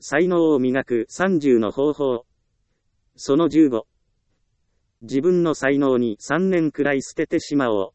才能を磨く30の方法。その15。自分の才能に3年くらい捨ててしまおう。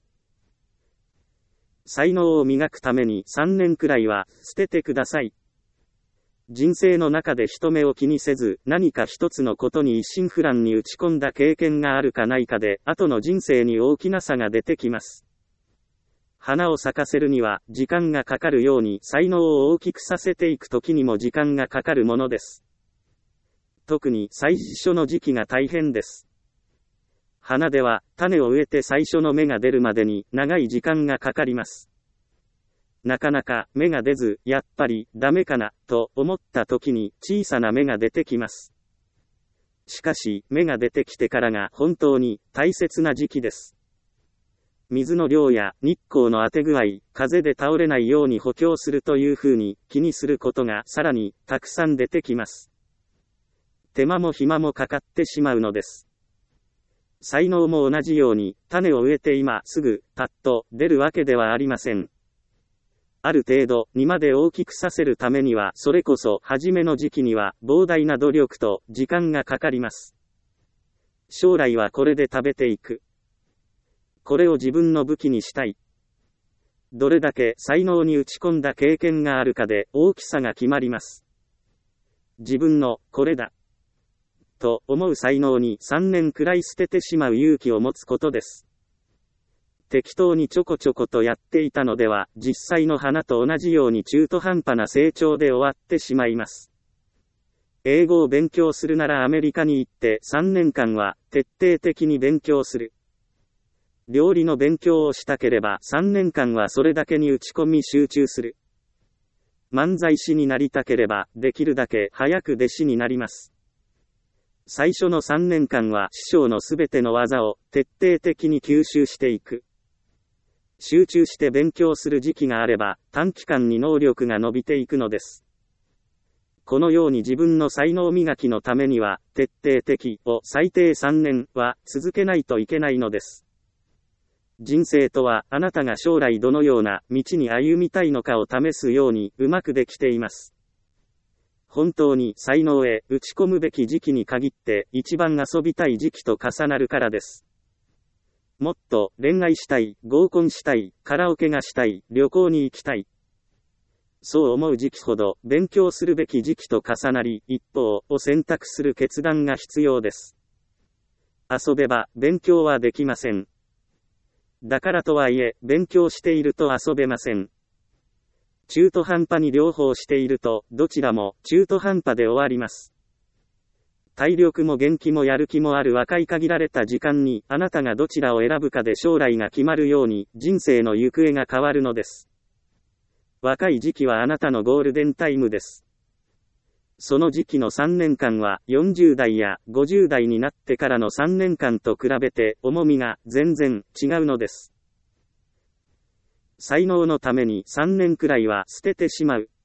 才能を磨くために3年くらいは捨ててください。人生の中で人目を気にせず何か一つのことに一心不乱に打ち込んだ経験があるかないかで後の人生に大きな差が出てきます。花を咲かせるには時間がかかるように才能を大きくさせていくときにも時間がかかるものです。特に最初の時期が大変です。花では種を植えて最初の芽が出るまでに長い時間がかかります。なかなか芽が出ず、やっぱりダメかなと思った時に小さな芽が出てきます。しかし芽が出てきてからが本当に大切な時期です。水の量や日光の当て具合、風で倒れないように補強するというふうに気にすることがさらにたくさん出てきます。手間も暇もかかってしまうのです。才能も同じように種を植えて今すぐパッと出るわけではありません。ある程度にまで大きくさせるためにはそれこそ初めの時期には膨大な努力と時間がかかります。将来はこれで食べていく。これを自分の武器にしたい。どれだけ才能に打ち込んだ経験があるかで大きさが決まります。自分のこれだと思う才能に3年くらい捨ててしまう勇気を持つことです。適当にちょこちょことやっていたのでは実際の花と同じように中途半端な成長で終わってしまいます。英語を勉強するならアメリカに行って3年間は徹底的に勉強する。料理の勉強をしたければ3年間はそれだけに打ち込み集中する。漫才師になりたければできるだけ早く弟子になります。最初の3年間は師匠のすべての技を徹底的に吸収していく。集中して勉強する時期があれば短期間に能力が伸びていくのです。このように自分の才能磨きのためには徹底的を最低3年は続けないといけないのです。人生とはあなたが将来どのような道に歩みたいのかを試すようにうまくできています。本当に才能へ打ち込むべき時期に限って一番遊びたい時期と重なるからです。もっと恋愛したい、合コンしたい、カラオケがしたい、旅行に行きたい。そう思う時期ほど勉強するべき時期と重なり、一方を選択する決断が必要です。遊べば勉強はできません。だからとはいえ、勉強していると遊べません。中途半端に両方していると、どちらも中途半端で終わります。体力も元気もやる気もある若い限られた時間に、あなたがどちらを選ぶかで将来が決まるように、人生の行方が変わるのです。若い時期はあなたのゴールデンタイムです。その時期の3年間は40代や50代になってからの3年間と比べて重みが全然違うのです。才能のために3年くらいは捨ててしまう。